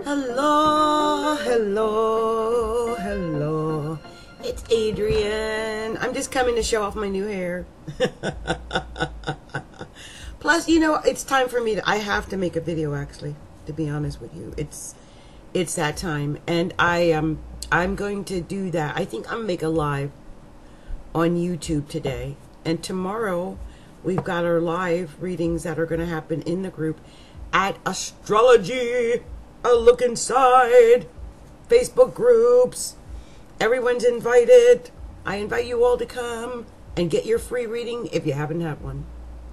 Hello, hello, hello. It's Adrienne. I'm just coming to show off my new hair. Plus, you know, it's time for me I have to make a video, actually, to be honest with you. It's that time, and I'm going to do that. I think I'm gonna make a live on YouTube today, and tomorrow we've got our live readings that are going to happen in the group at Astrology, a Look Inside, Facebook groups. Everyone's invited. I invite you all to come and get your free reading if you haven't had one.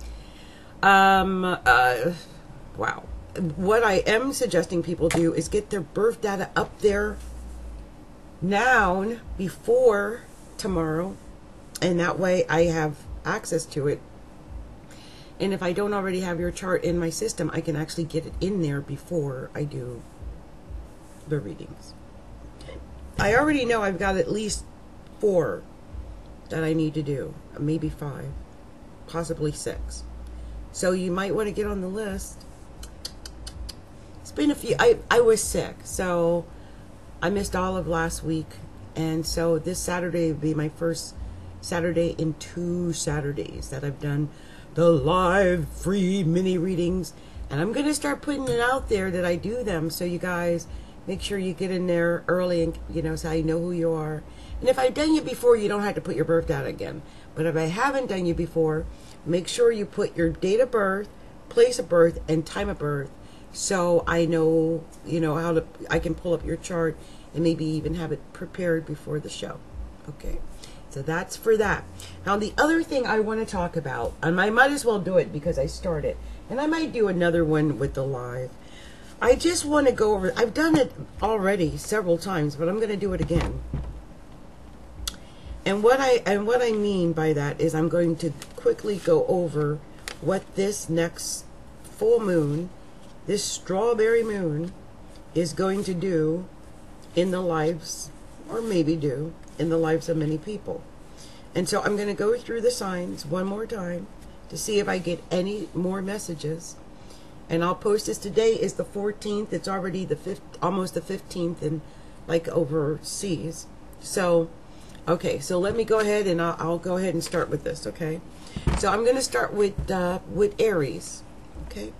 Wow. What I am suggesting people do is get their birth data up there now before tomorrow, and that way I have access to it. And if I don't already have your chart in my system, I can actually get it in there before I do the readings. I already know I've got at least 4 that I need to do, maybe 5, possibly 6. So you might want to get on the list. It's been a few. I was sick, so I missed all of last week, and so this Saturday will be my first Saturday in 2 Saturdays that I've done the live free mini readings, and I'm going to start putting it out there that I do them, so you guys make sure you get in there early, and so I know who you are. And if I've done you before, you don't have to put your birth date again. But if I haven't done you before, make sure you put your date of birth, place of birth, and time of birth, so I know I can pull up your chart and maybe even have it prepared before the show. Okay. So that's for that. Now, the other thing I want to talk about, and I might as well do it because I started, and I might do another one with the live. I just want to go over, I've done it already several times, but I'm going to do it again. And what I mean by that is I'm going to quickly go over what this next full moon, this strawberry moon, is going to do in the lives, or maybe do, in the lives of many people. And so I'm going to go through the signs one more time to see if I get any more messages. And I'll post this. Today is the 14th. It's already almost the 15th in overseas. So, okay, so let me go ahead and I'll go ahead and start with this, okay? So I'm going to start with Aries, okay?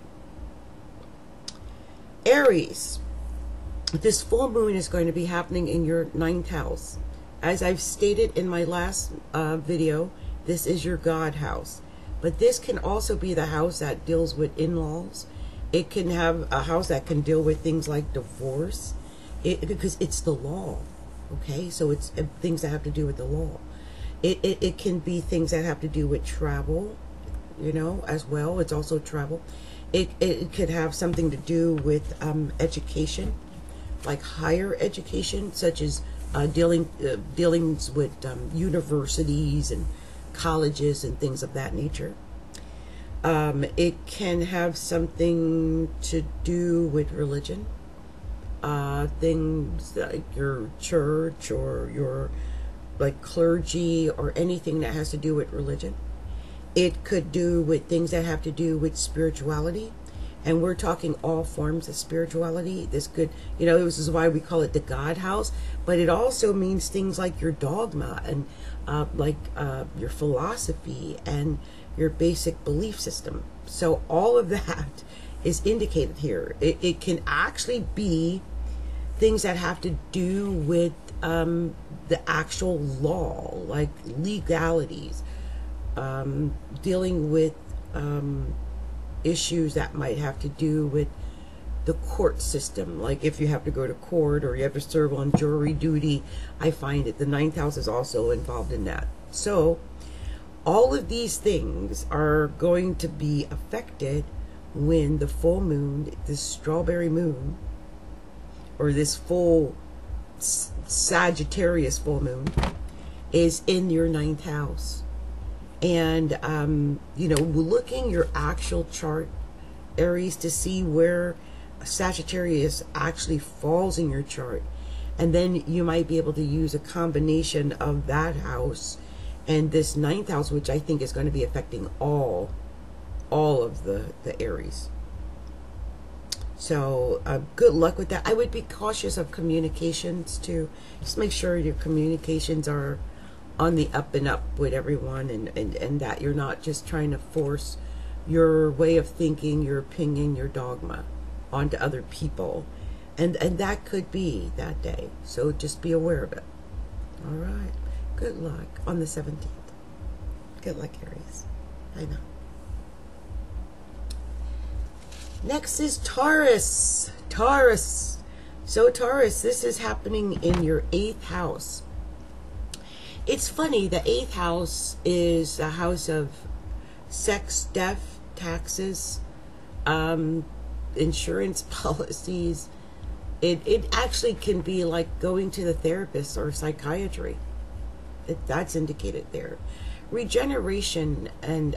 Aries, this full moon is going to be happening in your 9th house. As I've stated in my last video, this is your God house. But this can also be the house that deals with in-laws. It can have a house that can deal with things like divorce, because it's the law, okay? So it's things that have to do with the law. It can be things that have to do with travel, as well. It's also travel. It could have something to do with education, like higher education, such as dealings with universities and colleges and things of that nature. It can have something to do with religion, things like your church or your clergy or anything that has to do with religion. It could do with things that have to do with spirituality. And we're talking all forms of spirituality. This could, this is why we call it the God house. But it also means things like your dogma and your philosophy and your basic belief system. So all of that is indicated here. It can actually be things that have to do with the actual law, like legalities, dealing with issues that might have to do with the court system, like if you have to go to court or you have to serve on jury duty. I find that the 9th house is also involved in that. So all of these things are going to be affected when the full moon, this strawberry moon, or this full Sagittarius full moon, is in your 9th house. And, looking your actual chart, Aries, to see where Sagittarius actually falls in your chart. And then you might be able to use a combination of that house and this 9th house, which I think is going to be affecting all of the Aries. So good luck with that. I would be cautious of communications too. Just make sure your communications are on the up and up with everyone, and that you're not just trying to force your way of thinking, your opinion, your dogma onto other people. And that could be that day. So just be aware of it. All right. Good luck on the 17th. Good luck, Aries. I know. Next is Taurus. Taurus. So Taurus, this is happening in your 8th house. It's funny, the 8th house is the house of sex, death, taxes, insurance policies. It actually can be like going to the therapist or psychiatry. That's indicated there. Regeneration and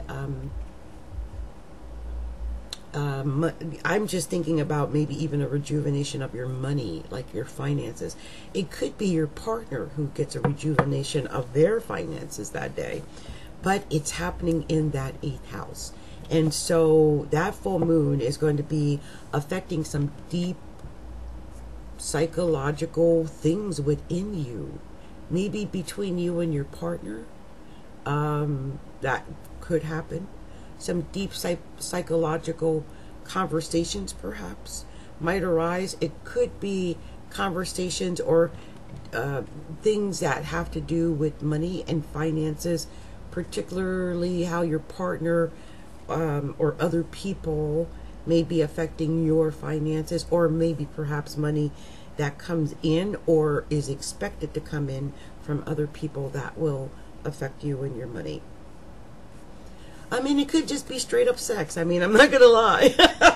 I'm just thinking about maybe even a rejuvenation of your money, like your finances. It could be your partner who gets a rejuvenation of their finances that day, but it's happening in that 8th house. And so that full moon is going to be affecting some deep psychological things within you, maybe between you and your partner. That could happen. Some deep psychological conversations perhaps might arise. It could be conversations or things that have to do with money and finances, particularly how your partner or other people may be affecting your finances, or maybe perhaps money that comes in or is expected to come in from other people that will affect you and your money. I mean, it could just be straight up sex. I mean, I'm not gonna lie.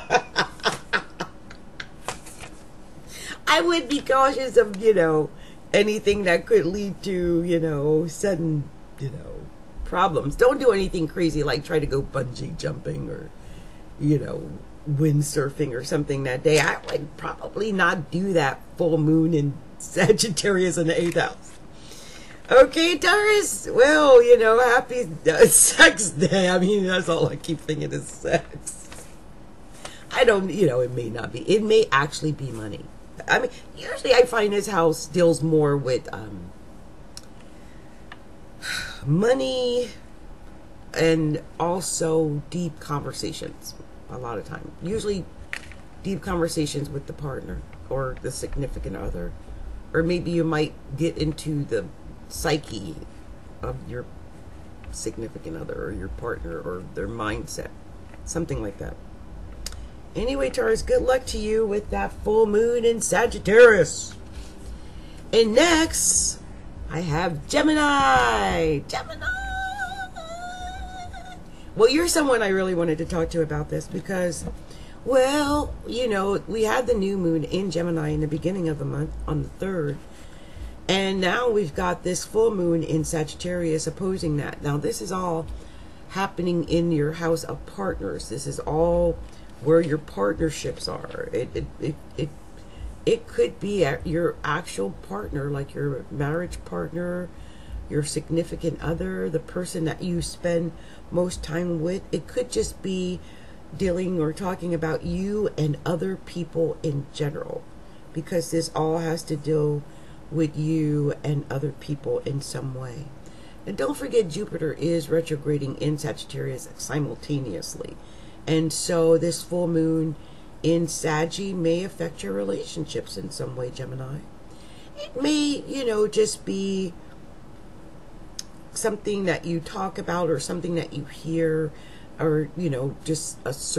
I would be cautious of, anything that could lead to, sudden, problems. Don't do anything crazy like try to go bungee jumping or, windsurfing or something that day. I would probably not do that full moon in Sagittarius in the 8th house. Okay, Taurus. Well, happy sex day. I mean, that's all I keep thinking is sex. I don't, it may not be. It may actually be money. I mean, usually I find this house deals more with money and also deep conversations. A lot of time, usually deep conversations with the partner or the significant other, or maybe you might get into the psyche of your significant other or your partner or their mindset, something like that. Anyway, Taurus, good luck to you with that full moon in Sagittarius. And next, I have Gemini. Gemini. Well, you're someone I really wanted to talk to about this because, well, we had the new moon in Gemini in the beginning of the month on the 3rd. And now we've got this full moon in Sagittarius opposing that. Now, this is all happening in your house of partners. This is all where your partnerships are. It could be your actual partner, like your marriage partner, your significant other, the person that you spend most time with. It could just be dealing or talking about you and other people in general, because this all has to do with you and other people in some way. And don't forget, Jupiter is retrograding in Sagittarius simultaneously. And so this full moon in Saggy may affect your relationships in some way, Gemini. It may, just be something that you talk about or something that you hear, or, just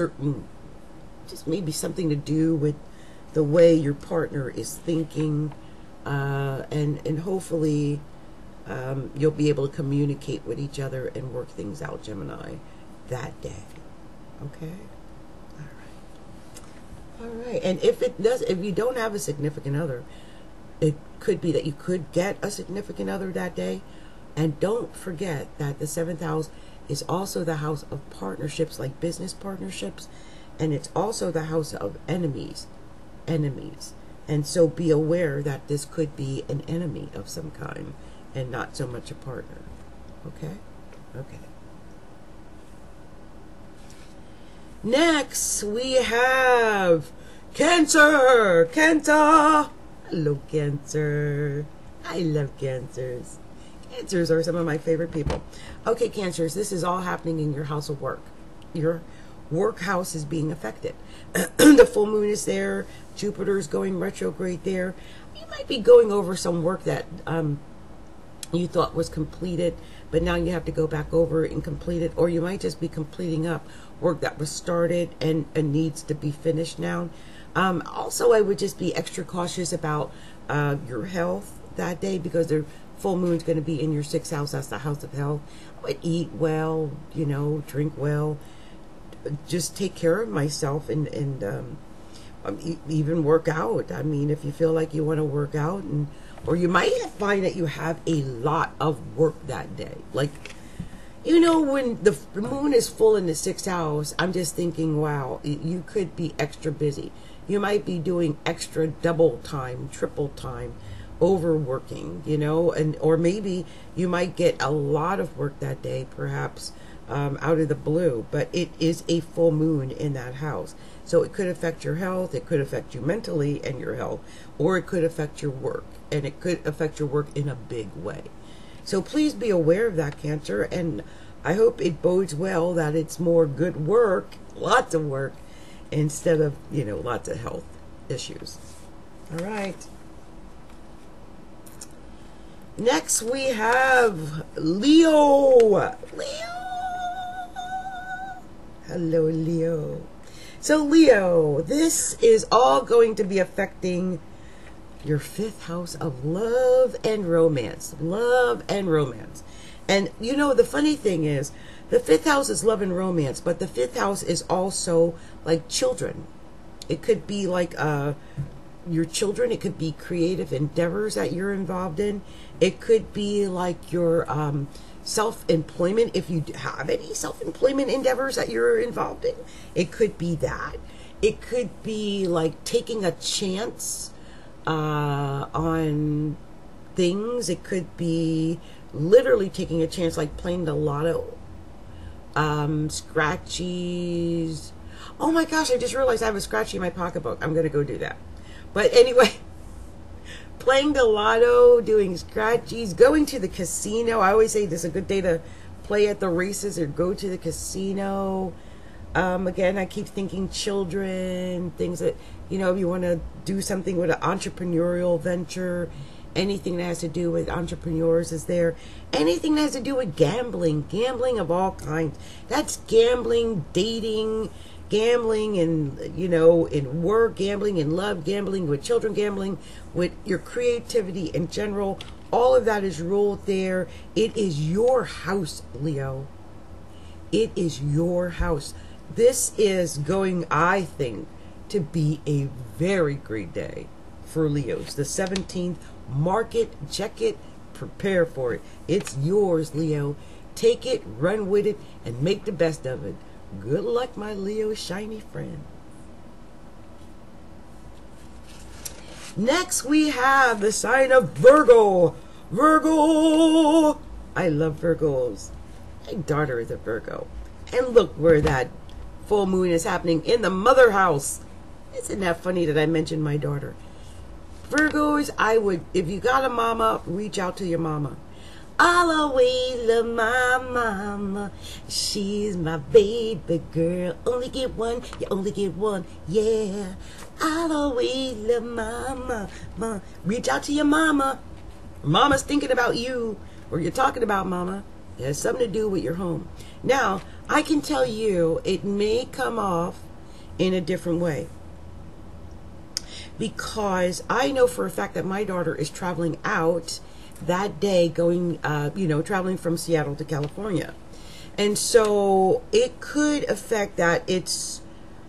maybe something to do with the way your partner is thinking. And hopefully you'll be able to communicate with each other and work things out, Gemini, that day. Okay? All right. And if you don't have a significant other, it could be that you could get a significant other that day. And don't forget that the 7th house is also the house of partnerships, like business partnerships, and it's also the house of enemies. And so be aware that this could be an enemy of some kind and not so much a partner. Okay? Okay. Next, we have Cancer! Cancer! Hello, Cancer. I love Cancers. Cancers are some of my favorite people. Okay, Cancers, this is all happening in your house of work. Your work house is being affected. The full moon is there. Jupiter's going retrograde there. You might be going over some work that you thought was completed, but now you have to go back over it and complete it. Or you might just be completing up work that was started and needs to be finished now. Also, I would just be extra cautious about your health that day, because the full moon's going to be in your 6th house. That's the house of health. I would eat well, drink well, just take care of myself, and even work out. I mean, if you feel like you want to work out, or you might find that you have a lot of work that day. Like, when the moon is full in the 6th house, I'm just thinking, wow, you could be extra busy. You might be doing extra double time, triple time, overworking, or maybe you might get a lot of work that day, perhaps out of the blue, but it is a full moon in that house. So it could affect your health, it could affect you mentally and your health, or it could affect your work, and it could affect your work in a big way. So please be aware of that, Cancer, and I hope it bodes well that it's more good work, lots of work, instead of, lots of health issues. All right. Next we have Leo. Hello, Leo. So Leo, this is all going to be affecting your 5th house of love and romance. Love and romance. And the funny thing is, the 5th house is love and romance, but the 5th house is also like children. It could be like your children. It could be creative endeavors that you're involved in. It could be like your self-employment, if you have any self-employment endeavors that you're involved in. It could be that. It could be like taking a chance on things. It could be literally taking a chance, like playing the lotto, scratchies. Oh my gosh, I just realized I have a scratchy in my pocketbook. I'm gonna go do that. But anyway, playing the lotto, doing scratchies, going to the casino. I always say this is a good day to play at the races or go to the casino. Again, I keep thinking children, things that, if you want to do something with an entrepreneurial venture, anything that has to do with entrepreneurs is there. Anything that has to do with gambling of all kinds. That's gambling, dating, gambling, and, in work, gambling in love, gambling with children, gambling with your creativity in general. All of that is ruled there. It is your house, Leo. It is your house. This is going, I think, to be a very great day for Leos. The 17th, mark it, check it, prepare for it. It's yours, Leo. Take it, run with it, and make the best of it. Good luck, my Leo shiny friend. Next, we have the sign of Virgo. Virgo! I love Virgos. My daughter is a Virgo. And look where that full moon is happening, in the mother house. Isn't that funny that I mentioned my daughter? Virgos, if you got a mama, reach out to your mama. I'll always love my mama. She's my baby girl. Only get one, you only get one, yeah. I'll always love my mama. Reach out to your mama. Mama's thinking about you, or you're talking about mama. It has something to do with your home. Now, I can tell you, it may come off in a different way. Because I know for a fact that my daughter is traveling out that day, going, traveling from Seattle to California. And so it could affect that. It's,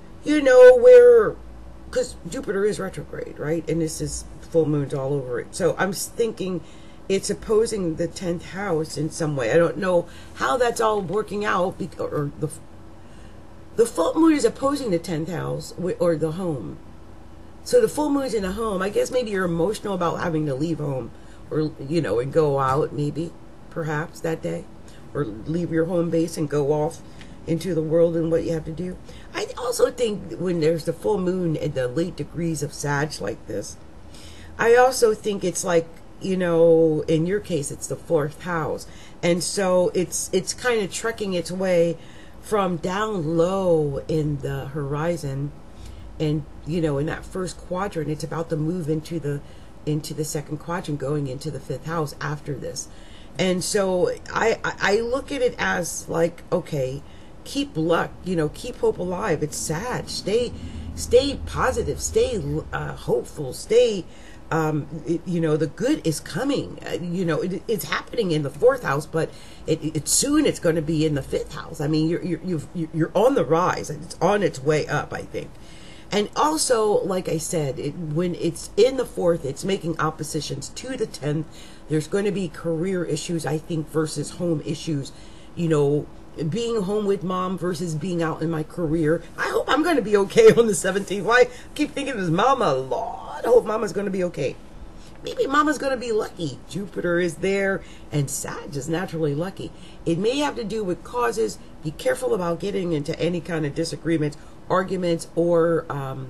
because Jupiter is retrograde, right? And this is full moons all over it. So I'm thinking it's opposing the 10th house in some way. I don't know how that's all working out, or the full moon is opposing the 10th house or the home. So the full moon's in a home. I guess maybe you're emotional about having to leave home, or, and go out, maybe, perhaps, that day. Or leave your home base and go off into the world and what you have to do. I also think when there's the full moon and the late degrees of Sag like this, I also think it's like, you know, in your case, it's the fourth house. And so it's kind of trekking its way from down low in the horizon. And, you know, in that first quadrant, it's about to move into the second quadrant, going into the fifth house after this. And so I look at it as like, okay, keep luck, you know, keep hope alive. It's Sag. Stay positive, stay hopeful, stay, you know, the good is coming. You know, it's happening in the fourth house, but soon it's going to be in the fifth house. I mean, you're on the rise. It's on its way up, I think. And also, like I said, when it's in the fourth, it's making oppositions to the 10th. There's going to be career issues, I think, versus home issues. You know, being home with mom versus being out in my career. I hope I'm going to be okay on the 17th. Why I keep thinking of mama? Lord, I hope mama's going to be okay. Maybe mama's going to be lucky. Jupiter is there, and Sag is naturally lucky. It may have to do with causes. Be careful about getting into any kind of disagreements, arguments, or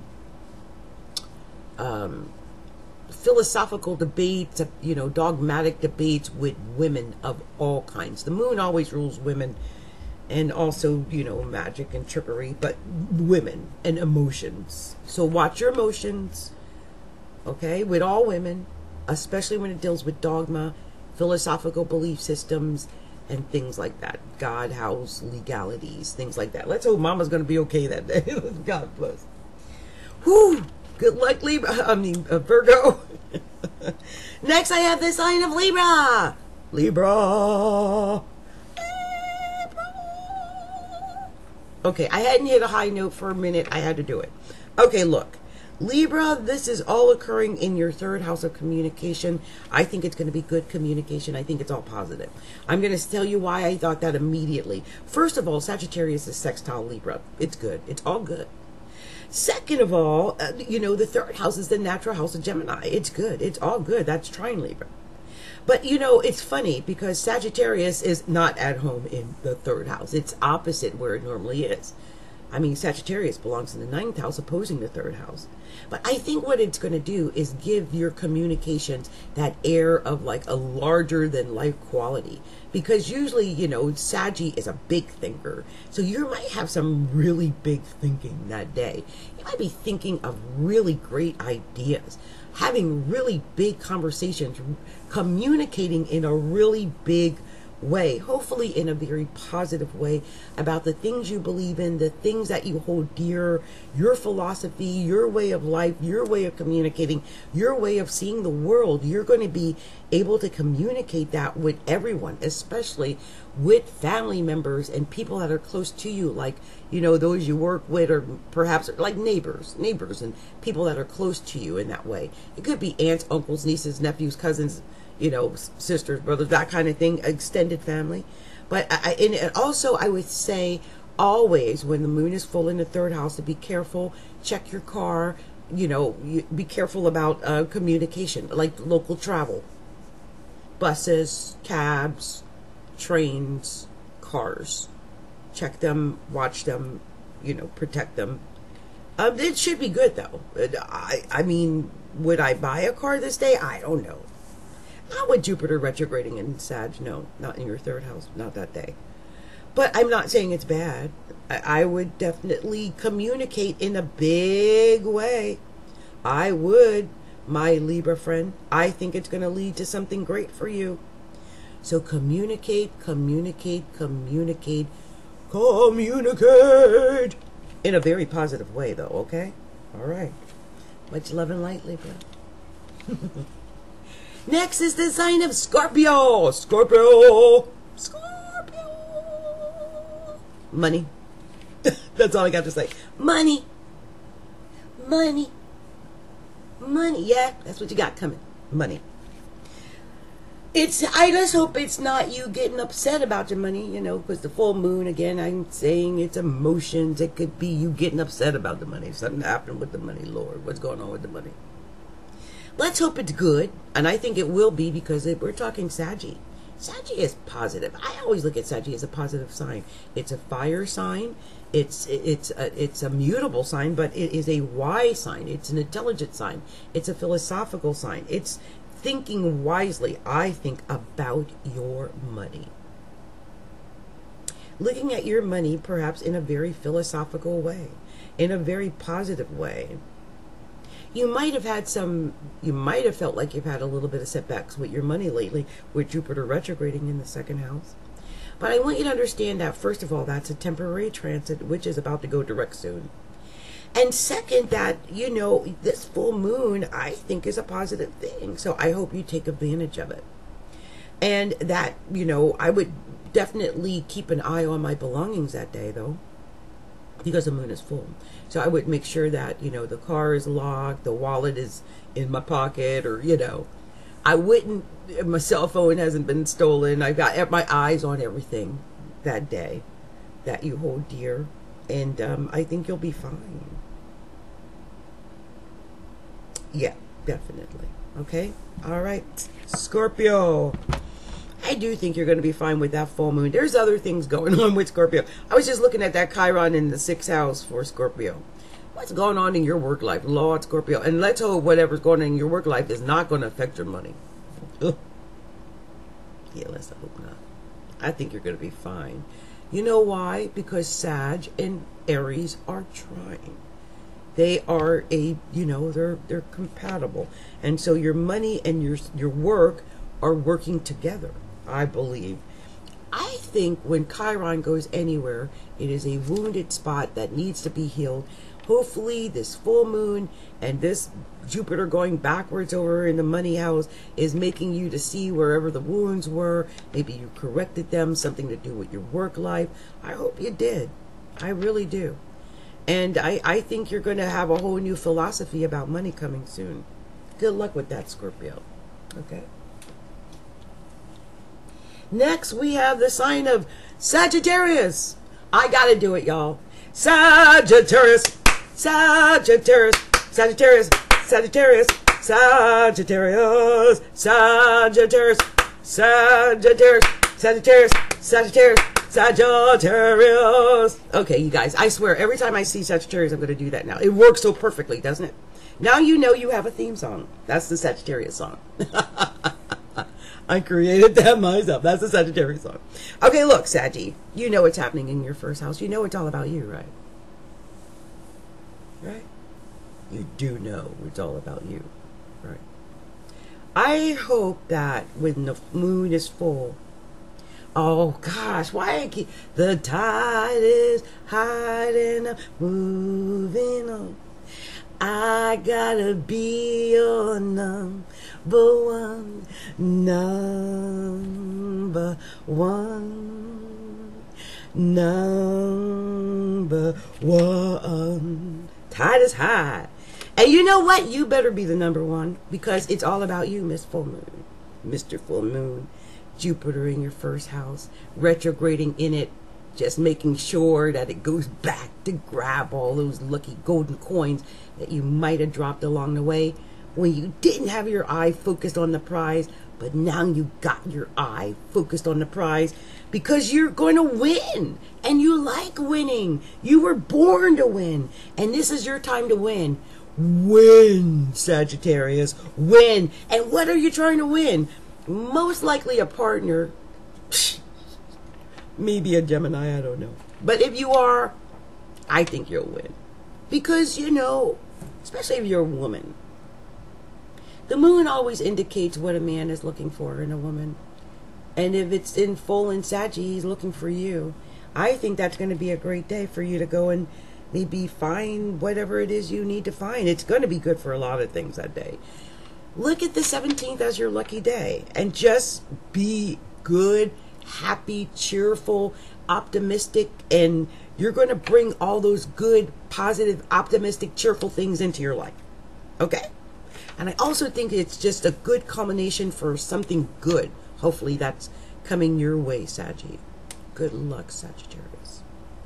philosophical debates, you know, dogmatic debates with women of all kinds. The moon always rules women, and also, you know, magic and trickery, but women and emotions. So watch your emotions, okay, with all women, especially when it deals with dogma, philosophical belief systems, and things like that. God, house, legalities, things like that. Let's hope mama's going to be okay that day. God bless. Whew. Good luck, Libra. Virgo. Next, I have the sign of Libra. Libra. Okay, I hadn't hit a high note for a minute. I had to do it. Okay, look. Libra, this is all occurring in your third house of communication. I think it's going to be good communication. I think it's all positive. I'm going to tell you why I thought that immediately. First of all, Sagittarius is sextile Libra. It's good. It's all good. Second of all, you know, the third house is the natural house of Gemini. It's good. It's all good. That's trine Libra. But, you know, it's funny because Sagittarius is not at home in the third house. It's opposite where it normally is. I mean, Sagittarius belongs in the ninth house, opposing the third house. But I think what it's going to do is give your communications that air of like a larger than life quality. Because usually, you know, Saggy is a big thinker. So you might have some really big thinking that day. You might be thinking of really great ideas, having really big conversations, communicating in a really big way, hopefully in a very positive way, about the things you believe in, the things that you hold dear, your philosophy, your way of life, your way of communicating, your way of seeing the world. You're going to be able to communicate that with everyone, especially with family members and people that are close to you, like, you know, those you work with, or perhaps like neighbors and people that are close to you in that way. It could be aunts, uncles, nieces, nephews, cousins, you know, sisters, brothers, that kind of thing, extended family. But and also I would say always when the moon is full in the third house to be careful, check your car, you know, be careful about communication, like local travel, buses, cabs, trains, cars. Check them, watch them, you know, protect them. It should be good though. I mean, would I buy a car this day? I don't know. Not with Jupiter retrograding in Sag. No, not in your third house. Not that day. But I'm not saying it's bad. I would definitely communicate in a big way. I would, my Libra friend. I think it's going to lead to something great for you. So communicate in a very positive way, though, okay? All right. Much love and light, Libra. Next is the sign of Scorpio. Scorpio. Money. That's all I got to say. Money. Yeah, that's what you got coming. Money. I just hope it's not you getting upset about your money, you know, because the full moon, again, I'm saying it's emotions. It could be you getting upset about the money. Something happened with the money, Lord. What's going on with the money? Let's hope it's good, and I think it will be because we're talking Saggy. Saggy is positive. I always look at Saggy as a positive sign. It's a fire sign. It's a mutable sign, but it is a wise sign. It's an intelligent sign. It's a philosophical sign. It's thinking wisely, I think, about your money. Looking at your money perhaps in a very philosophical way, in a very positive way. You might have felt like you've had a little bit of setbacks with your money lately, with Jupiter retrograding in the second house. But I want you to understand that, first of all, that's a temporary transit, which is about to go direct soon. And second, that, this full moon, I think, is a positive thing. So I hope you take advantage of it. And that, I would definitely keep an eye on my belongings that day, though, because the moon is full. So I would make sure that, the car is locked, the wallet is in my pocket, or, my cell phone hasn't been stolen. I've got my eyes on everything that day that you hold dear. And I think you'll be fine. Yeah, definitely. Okay? All right. Scorpio. I do think you're going to be fine with that full moon. There's other things going on with Scorpio. I was just looking at that Chiron in the 6th house for Scorpio. What's going on in your work life? Lord Scorpio. And let's hope whatever's going on in your work life is not going to affect your money. Ugh. Yeah, let's hope not. I think you're going to be fine. You know why? Because Sag and Aries are trying. They are they're compatible. And so your money and your work are working together, I believe. I think when Chiron goes anywhere, it is a wounded spot that needs to be healed. Hopefully this full moon and this Jupiter going backwards over in the money house is making you to see wherever the wounds were. Maybe you corrected them, something to do with your work life. I hope you did. I really do. And I think you're going to have a whole new philosophy about money coming soon. Good luck with that, Scorpio. Okay. Next, we have the sign of Sagittarius. I got to do it, y'all. Sagittarius. Sagittarius. Sagittarius. Sagittarius. Sagittarius. Sagittarius. Sagittarius. Sagittarius. Sagittarius. Sagittarius. Okay, you guys, I swear, every time I see Sagittarius, I'm going to do that now. It works so perfectly, doesn't it? Now you know you have a theme song. That's the Sagittarius song. I created that myself. That's the Sagittarius song. Okay, look, Saggy, you know what's happening in your first house. You know it's all about you, right? Right? You do know it's all about you, right? I hope that when the moon is full, oh gosh, why I keep, the tide is hiding, moving on. I gotta be your number one, number one, number one. Tide is high. And you know what? You better be the number one, because it's all about you, Miss Full Moon, Mr. Full Moon. Jupiter in your first house, retrograding in it, just making sure that it goes back to grab all those lucky golden coins that you might have dropped along the way when you didn't have your eye focused on the prize, but now you got your eye focused on the prize because you're going to win and you like winning. You were born to win, and this is your time to win. Win, Sagittarius, win. And what are you trying to win? Most likely a partner. Maybe a Gemini, I don't know. But if you are, I think you'll win. Because, especially if you're a woman, the moon always indicates what a man is looking for in a woman. And if it's in full in Saggy, he's looking for you. I think that's going to be a great day for you to go and maybe find whatever it is you need to find. It's going to be good for a lot of things that day. Look at the 17th as your lucky day and just be good, happy, cheerful, optimistic, and you're going to bring all those good, positive, optimistic, cheerful things into your life. Okay? And I also think it's just a good culmination for something good. Hopefully that's coming your way, Saggy. Good luck, Sagittarius.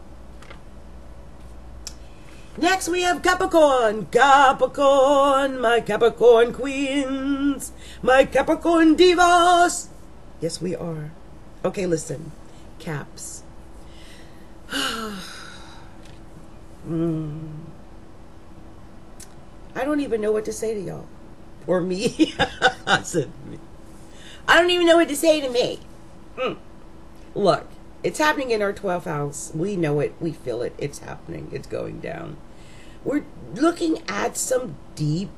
Next we have Capricorn. Capricorn, my Capricorn queens, my Capricorn divas. Yes, we are. Okay, listen. Caps. I don't even know what to say to y'all. Or me. I said me. I don't even know what to say to me. Look, it's happening in our 12th house. We know it. We feel it. It's happening. It's going down. We're looking at some deep,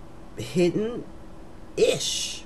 hidden-ish.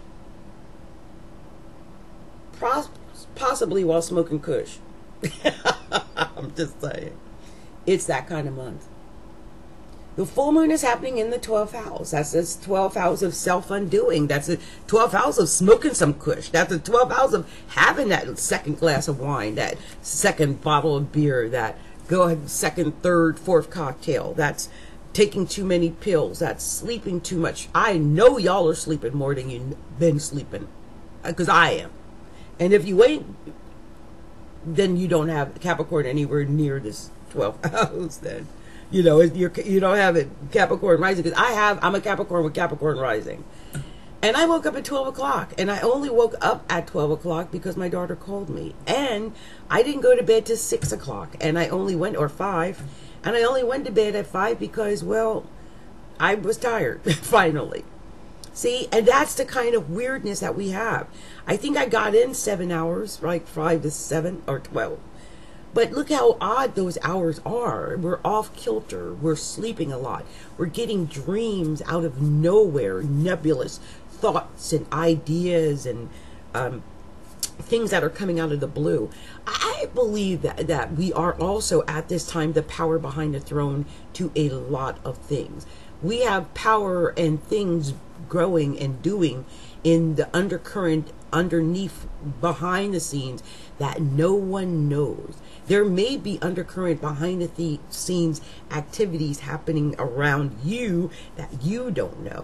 Possibly while smoking kush. I'm just saying. It's that kind of month. The full moon is happening in the 12th house. That's the 12th house of self-undoing. That's the 12th house of smoking some kush. That's the 12th house of having that second glass of wine, that second bottle of beer, that go ahead, second, third, fourth cocktail. That's taking too many pills. That's sleeping too much. I know y'all are sleeping more than you've been sleeping, because I am. And if you ain't, then you don't have Capricorn anywhere near this 12th house then. You know, you don't have it Capricorn rising, because I'm a Capricorn with Capricorn rising. And I woke up at 12 o'clock, and I only woke up at 12 o'clock because my daughter called me. And I didn't go to bed till 6 o'clock, and I only went, or 5, and I only went to bed at 5 because, well, I was tired, finally. See, and that's the kind of weirdness that we have. I think I got in 7 hours, like 5 to 7, or 12. But look how odd those hours are. We're off kilter. We're sleeping a lot. We're getting dreams out of nowhere, nebulous thoughts and ideas and things that are coming out of the blue. I believe that we are also at this time the power behind the throne to a lot of things. We have power and things growing and doing in the undercurrent, underneath, behind the scenes that no one knows. There may be undercurrent behind the scenes activities happening around you that you don't know.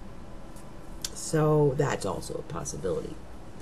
So that's also a possibility.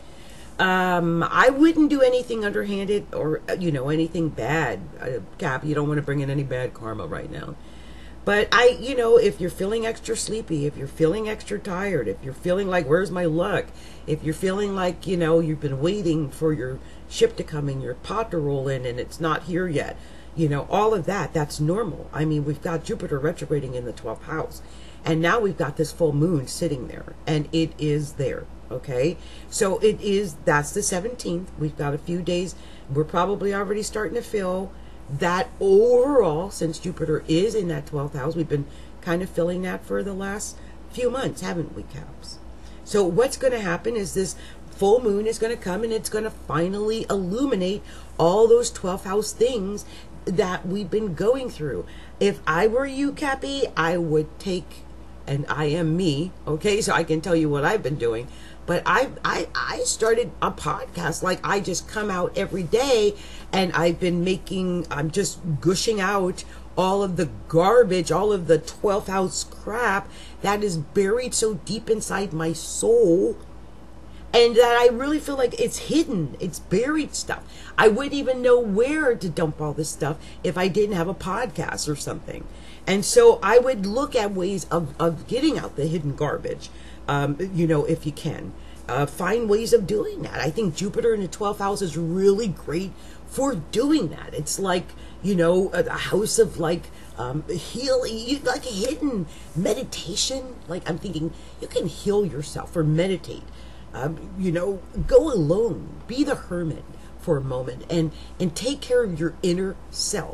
I wouldn't do anything underhanded or, anything bad. Cap, you don't want to bring in any bad karma right now. But if you're feeling extra sleepy, if you're feeling extra tired, if you're feeling like, where's my luck? If you're feeling like, you've been waiting for your ship to come in, your pot to roll in, and it's not here yet, all of that's normal. I mean, we've got Jupiter retrograding in the 12th house, and now we've got this full moon sitting there, and it is there, okay? So that's the 17th. We've got a few days. We're probably already starting to feel that overall, since Jupiter is in that 12th house, we've been kind of feeling that for the last few months, haven't we, Caps? So what's going to happen is this full moon is going to come, and it's going to finally illuminate all those 12th house things that we've been going through. If I were you, Cappy, I would take, and I am me, okay, so I can tell you what I've been doing. But I started a podcast, like I just come out every day, and I'm just gushing out all of the garbage, all of the 12th house crap that is buried so deep inside my soul, and that I really feel like it's hidden, it's buried stuff. I wouldn't even know where to dump all this stuff if I didn't have a podcast or something. And so I would look at ways of getting out the hidden garbage, if you can. Find ways of doing that. I think Jupiter in the 12th house is really great for doing that. It's like, a house of healing, like a hidden meditation. Like, I'm thinking you can heal yourself or meditate. Go alone, be the hermit for a moment and take care of your inner self.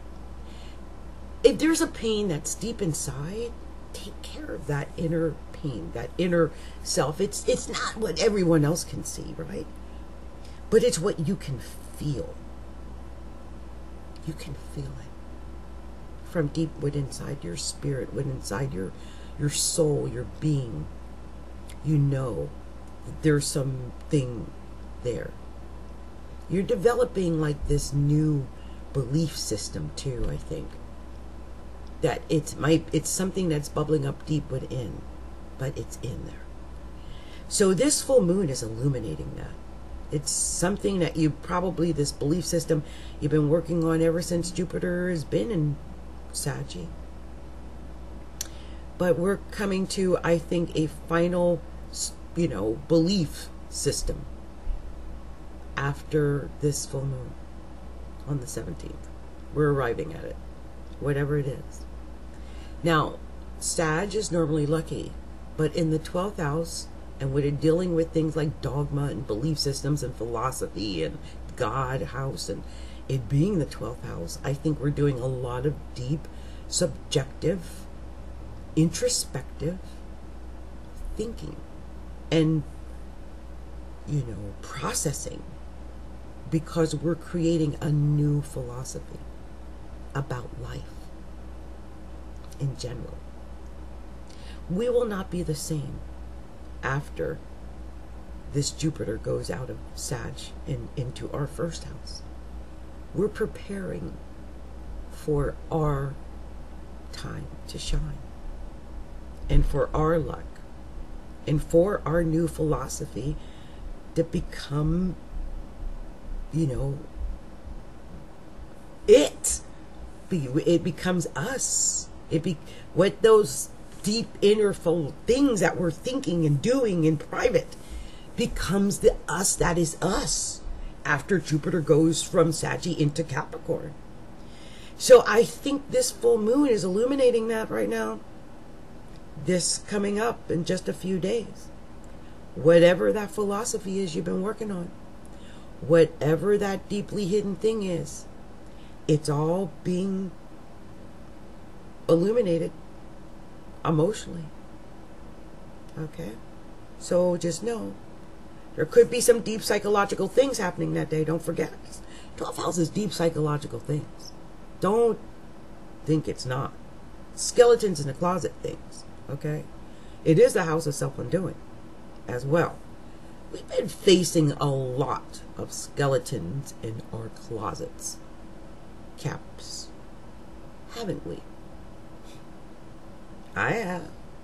If there's a pain that's deep inside, take care of that inner pain, that inner self. It's not what everyone else can see, right? But it's what you can feel. You can feel it from deep within inside your spirit, within inside your soul, your being. There's something there. You're developing like this new belief system too, I think. That it's something that's bubbling up deep within, but it's in there. So this full moon is illuminating that. It's something that this belief system you've been working on ever since Jupiter has been in Saggy. But we're coming to, I think, a final, belief system after this full moon on the 17th. We're arriving at it, whatever it is. Now, Sag is normally lucky, but in the 12th house, and when it dealing with things like dogma and belief systems and philosophy and God house, and it being the 12th house, I think we're doing a lot of deep, subjective, introspective thinking and, processing, because we're creating a new philosophy about life in general. We will not be the same after this Jupiter goes out of Sag into our first house. We're preparing for our time to shine, and for our luck, and for our new philosophy to become, it becomes us. What those deep inner things that we're thinking and doing in private becomes the us that is us after Jupiter goes from Saggy into Capricorn. So I think this full moon is illuminating that right now. This coming up in just a few days. Whatever that philosophy is you've been working on, whatever that deeply hidden thing is, it's all being illuminated emotionally. Okay? So just know, there could be some deep psychological things happening that day. Don't forget. 12th house is deep psychological things. Don't think it's not. Skeletons in the closet things. Okay? It is the house of self-undoing as well. We've been facing a lot of skeletons in our closets. Caps. Haven't we? I have.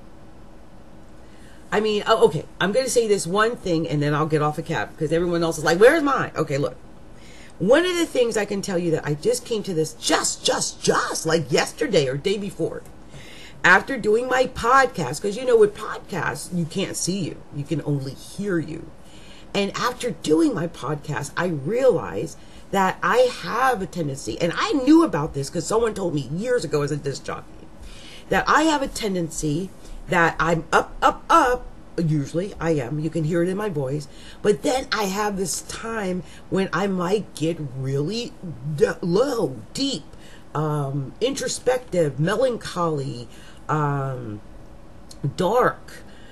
I mean, okay, I'm going to say this one thing and then I'll get off a cap because everyone else is like, where's mine? Okay, look. One of the things I can tell you that I just came to this just like yesterday or day before. After doing my podcast, because with podcasts, you can't see you. You can only hear you. And after doing my podcast, I realized that I have a tendency, and I knew about this because someone told me years ago as a disc jockey, that I have a tendency that I'm up. Usually I am. You can hear it in my voice. But then I have this time when I might get really low, deep, introspective, melancholy, dark,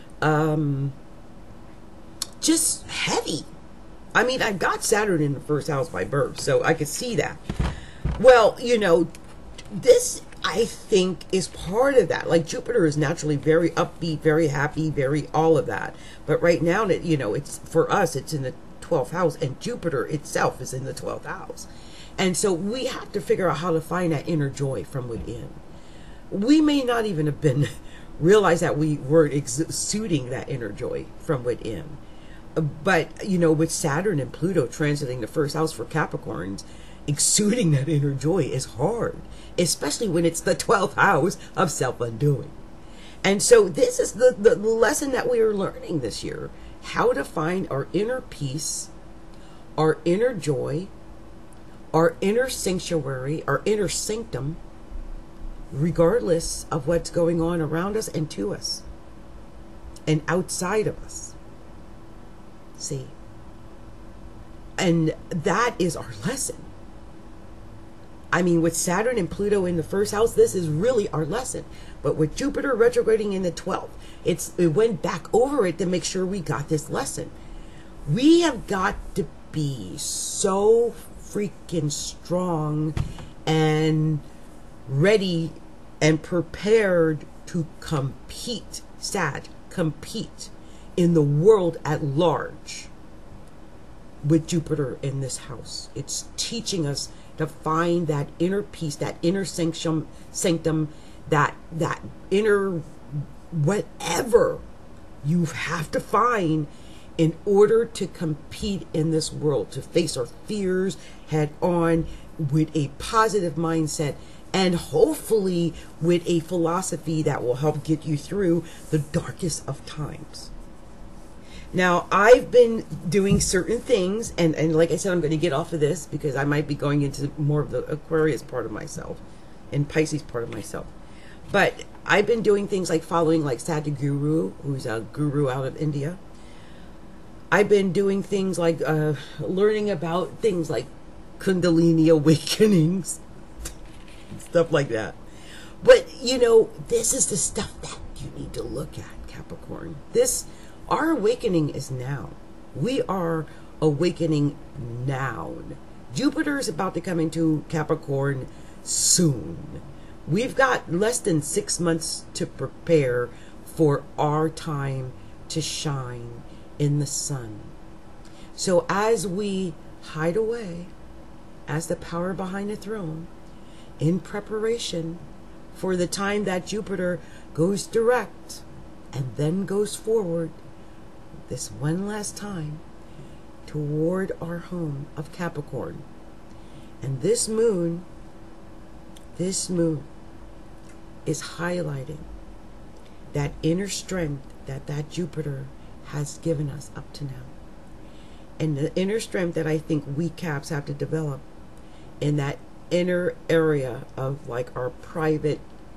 just heavy. I mean, I've got Saturn in the first house by birth, so I could see that. Well, this, I think, is part of that. Like, Jupiter is naturally very upbeat, very happy, very all of that. But right now, it's, for us, it's in the 12th house, and Jupiter itself is in the 12th house. And so we have to figure out how to find that inner joy from within. We may not even have been realize that we were exuding that inner joy from within. But, with Saturn and Pluto transiting the first house for Capricorns, exuding that inner joy is hard, especially when it's the 12th house of self-undoing. And so this is the lesson that we are learning this year, how to find our inner peace, our inner joy, our inner sanctuary, our inner sanctum, regardless of what's going on around us and to us and outside of us. See? And that is our lesson. I mean, with Saturn and Pluto in the first house, this is really our lesson. But with Jupiter retrograding in the 12th, it went back over it to make sure we got this lesson. We have got to be so freaking strong and ready and prepared to compete, compete in the world at large with Jupiter in this house. It's teaching us to find that inner peace, that inner sanctum, that inner whatever you have to find in order to compete in this world, to face our fears head on with a positive mindset and hopefully with a philosophy that will help get you through the darkest of times. Now, I've been doing certain things, and like I said, I'm going to get off of this because I might be going into more of the Aquarius part of myself and Pisces part of myself. But I've been doing things like following like Sadhguru, who's a guru out of India. I've been doing things like learning about things like Kundalini awakenings, stuff like that. But, you know, this is the stuff that you need to look at, Capricorn. Our awakening is now. We are awakening now. Jupiter is about to come into Capricorn soon. We've got less than 6 months to prepare for our time to shine in the sun. So as we hide away as the power behind the throne in preparation for the time that Jupiter goes direct and then goes forward this one last time toward our home of Capricorn. And this moon is highlighting that inner strength that Jupiter has given us up to now. And the inner strength that I think we Caps have to develop in that inner area of like our private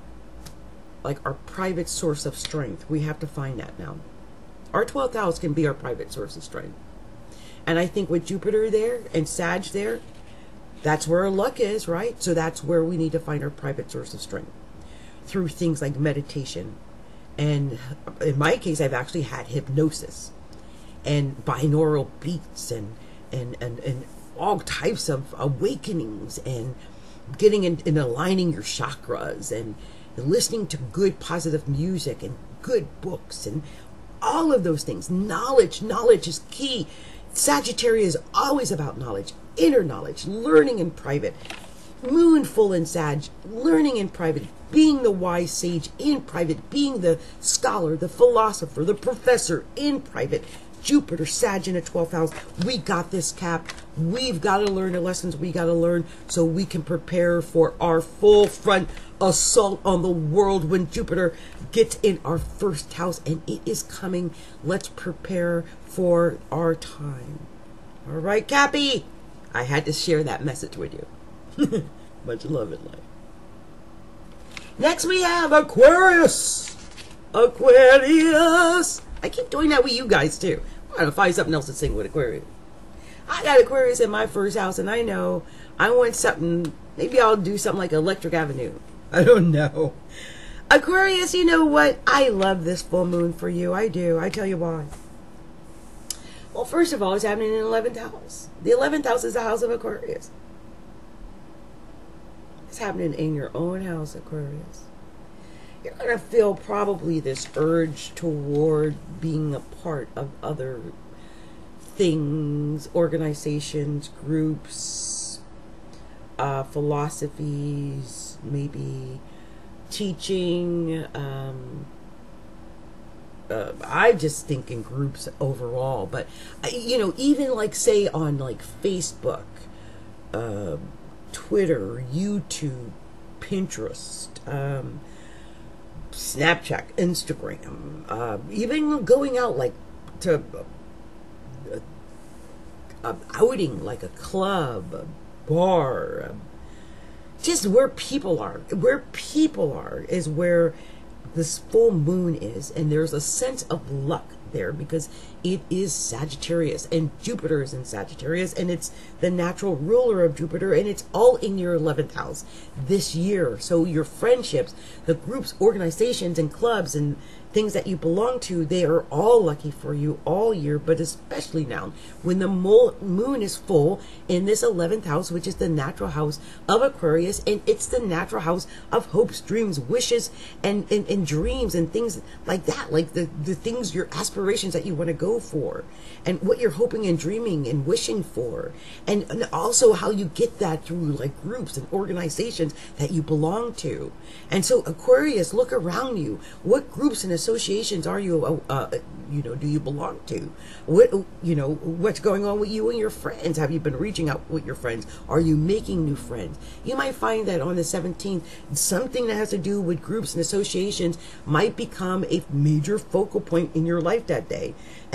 source of strength. We have to find that now. Our 12th house can be our private source of strength. And I think with Jupiter there and Sag there, that's where our luck is, right? So that's where we need to find our private source of strength through things like meditation. And in my case, I've actually had hypnosis and binaural beats and all types of awakenings and getting in and aligning your chakras and listening to good positive music and good books and all of those things. Knowledge is key. Sagittarius is always about knowledge, inner knowledge, learning in private. Moon full in Sag, learning in private, being the wise sage in private, being the scholar, the philosopher, the professor in private. Jupiter, Sag in the 12th house. We got this, Cap. We've got to learn the lessons we got to learn so we can prepare for our full front assault on the world when Jupiter gets in our first house, and it is coming. Let's prepare for our time. All right, Cappy. I had to share that message with you. Much love and light. Next we have Aquarius. Aquarius. I keep doing that with you guys too. I'm going to find something else to sing with Aquarius. I got Aquarius in my first house, and I know I want something. Maybe I'll do something like Electric Avenue. I don't know. Aquarius, you know what? I love this full moon for you. I do. I tell you why. Well, first of all, it's happening in the 11th house. The 11th house is the house of Aquarius. It's happening in your own house, Aquarius. You're going to feel probably this urge toward being a part of other things, organizations, groups, philosophies, maybe teaching. I just think in groups overall, but you know, even like say on like Facebook, Twitter, YouTube, Pinterest, Snapchat, Instagram, even going out like to outing like a club, a bar, just where people are. Where people are is where this full moon is, and there's a sense of luck there because it is Sagittarius and Jupiter is in Sagittarius, and it's the natural ruler of Jupiter, and it's all in your 11th house this year. So your friendships, the groups, organizations, and clubs and things that you belong to, they are all lucky for you all year, but especially now when the moon is full in this 11th house, which is the natural house of Aquarius, and it's the natural house of hopes, dreams, wishes, and dreams and things like that, like the things, your aspirations that you want to go for, and what you're hoping and dreaming and wishing for, and also how you get that through like groups and organizations that you belong to. And so Aquarius, look around you. What groups and associations are you do you belong to? What, what's going on with you and your friends? Have you been reaching out with your friends? Are you making new friends? You might find that on the 17th, something that has to do with groups and associations might become a major focal point in your life that day. And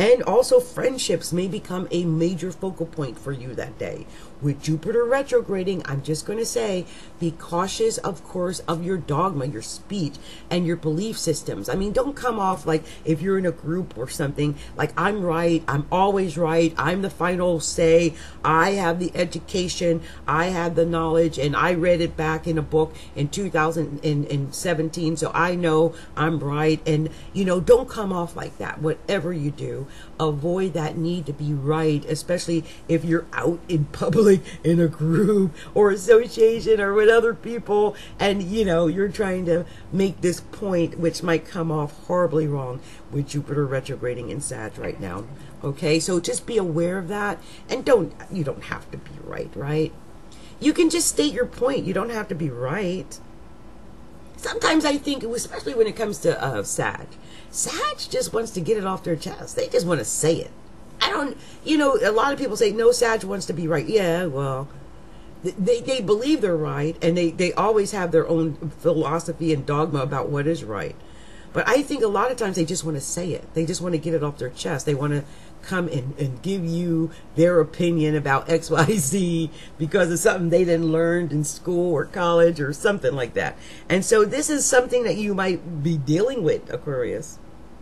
And also friendships may become a major focal point for you that day. With Jupiter retrograding, I'm just going to say, be cautious, of course, of your dogma, your speech, and your belief systems. I mean, don't come off like, if you're in a group or something, like, I'm right, I'm always right, I'm the final say, I have the education, I have the knowledge, and I read it back in a book in 2017, so I know I'm right. And, don't come off like that. Whatever you do, avoid that need to be right, especially if you're out in public in a group or association or with other people, and you're trying to make this point, which might come off horribly wrong with Jupiter retrograding in Sag right now. Okay, so just be aware of that, and you don't have to be right? You can just state your point. You don't have to be right. Sometimes I think, especially when it comes to Sag just wants to get it off their chest. They just want to say it. A lot of people say, no, Sag wants to be right. Yeah, well, they believe they're right, and they always have their own philosophy and dogma about what is right. But I think a lot of times they just want to say it. They just want to get it off their chest. They want to come and give you their opinion about XYZ because of something they didn't learn in school or college or something like that. And so this is something that you might be dealing with, Aquarius.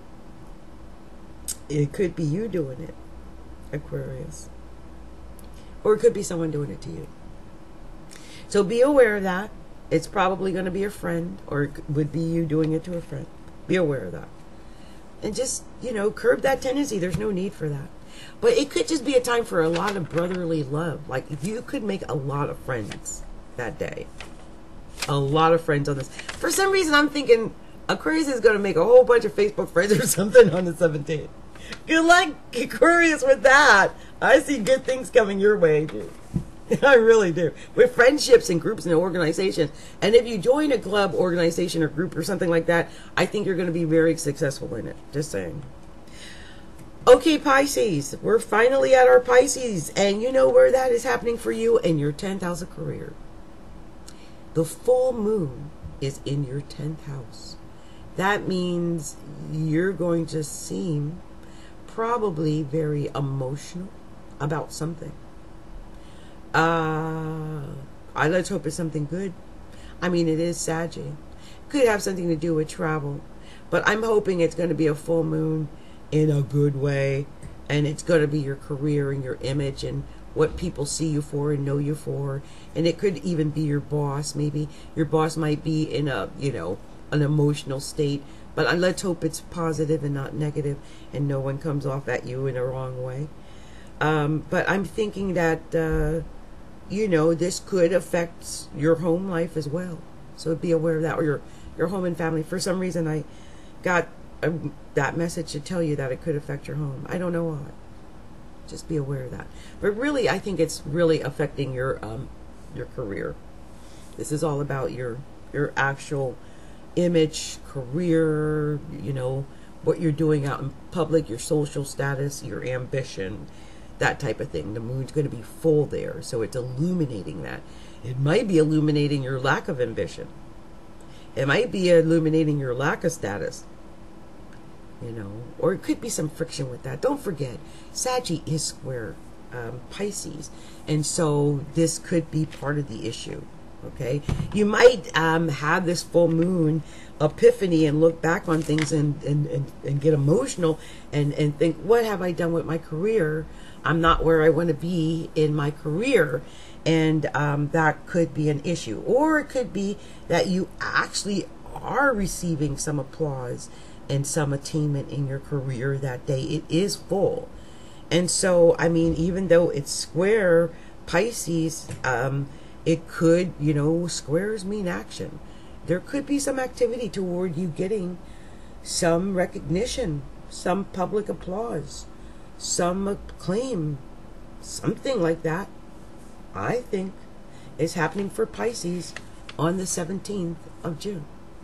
It could be you doing it, Aquarius. Or it could be someone doing it to you. So be aware of that. It's probably going to be a friend, or it would be you doing it to a friend. Be aware of that. And just, curb that tendency. There's no need for that. But it could just be a time for a lot of brotherly love. Like, you could make a lot of friends that day. A lot of friends on this. For some reason, I'm thinking Aquarius is going to make a whole bunch of Facebook friends or something on the 17th. Good luck, Aquarius, with that. I see good things coming your way, dude. I really do. With friendships and groups and organizations. And if you join a club, organization, or group or something like that, I think you're going to be very successful in it. Just saying. Okay, Pisces. We're finally at our Pisces. And you know where that is happening for you? In your 10th house of career. The full moon is in your 10th house. That means you're going to seem probably very emotional about something. Let's hope it's something good. I mean, it is Sagittarius. Could have something to do with travel. But I'm hoping it's going to be a full moon in a good way. And it's going to be your career and your image and what people see you for and know you for. And it could even be your boss. Maybe your boss might be in an emotional state. But let's hope it's positive and not negative, and no one comes off at you in a wrong way. But I'm thinking that, this could affect your home life as well. So be aware of that, or your home and family. For some reason, I got that message to tell you that it could affect your home. I don't know why. Just be aware of that. But really, I think it's really affecting your career. This is all about your actual image, career, what you're doing out in public, your social status, your ambition, that type of thing. The moon's going to be full there, so it's illuminating that. It might be illuminating your lack of ambition. It might be illuminating your lack of status. Or it could be some friction with that. Don't forget, Saggy is square Pisces, and so this could be part of the issue. Okay, you might have this full moon epiphany and look back on things and get emotional and think, what have I done with my career? I'm not where I want to be in my career. And that could be an issue. Or it could be that you actually are receiving some applause and some attainment in your career that day. It is full. And so, I mean, even though it's square Pisces, it could, squares mean action. There could be some activity toward you getting some recognition, some public applause, some acclaim, something like that, I think, is happening for Pisces on the 17th of June.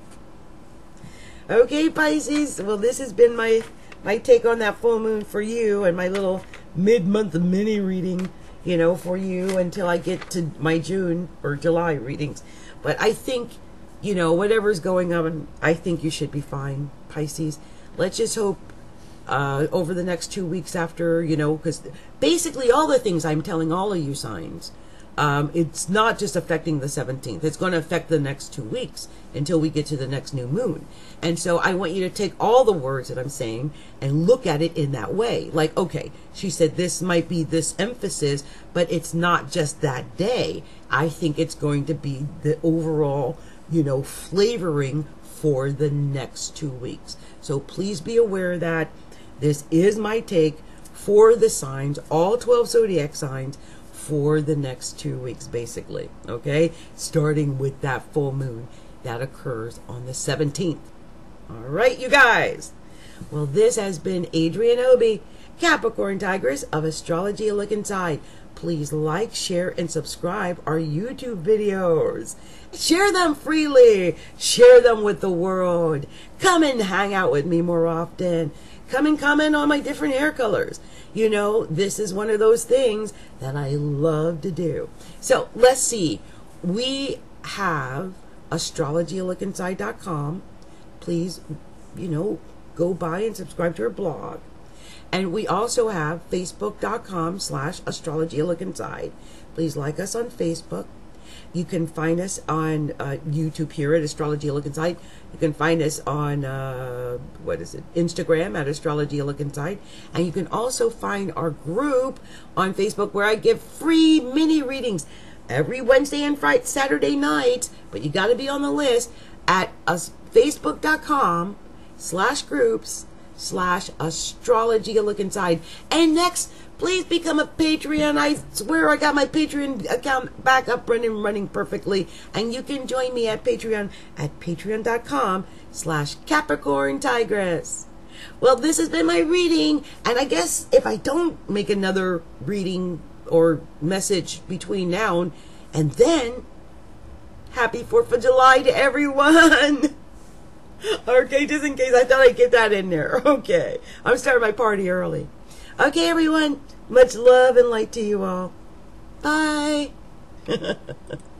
Okay, Pisces. Well, this has been my take on that full moon for you, and my little mid-month mini reading, for you until I get to my June or July readings. But I think, whatever's going on, I think you should be fine, Pisces. Let's just hope over the next 2 weeks after, because basically all the things I'm telling all of you signs, it's not just affecting the 17th. It's going to affect the next 2 weeks until we get to the next new moon. And so I want you to take all the words that I'm saying and look at it in that way. Like, okay, she said this might be this emphasis, but it's not just that day. I think it's going to be the overall, flavoring for the next 2 weeks. So please be aware of that. This is my take for the signs, all 12 zodiac signs, for the next 2 weeks, basically. Okay? Starting with that full moon that occurs on the 17th. All right, you guys. Well, this has been Adrienne Obi, Capricorn Tigress of Astrology A Look Inside. Please like, share, and subscribe our YouTube videos. Share them freely. Share them with the world. Come and hang out with me more often. Come and comment on my different hair colors. This is one of those things that I love to do. So let's see. We have astrologyalookinside.com. Please, go by and subscribe to our blog. And we also have facebook.com/astrologyalookinside. Please like us on Facebook. You can find us on YouTube here at Astrology A Look Inside. You can find us on, Instagram at Astrology A Look Inside. And you can also find our group on Facebook where I give free mini readings every Wednesday and Friday, Saturday night. But you got to be on the list at facebook.com/groups/Astrology A Look Inside. And next, please become a Patreon. I swear I got my Patreon account back up running perfectly. And you can join me at Patreon at patreon.com/Capricorn Tigress. Well, this has been my reading. And I guess if I don't make another reading or message between now and then, happy 4th of July to everyone. Okay, just in case, I thought I'd get that in there. Okay, I'm starting my party early. Okay, everyone, much love and light to you all. Bye.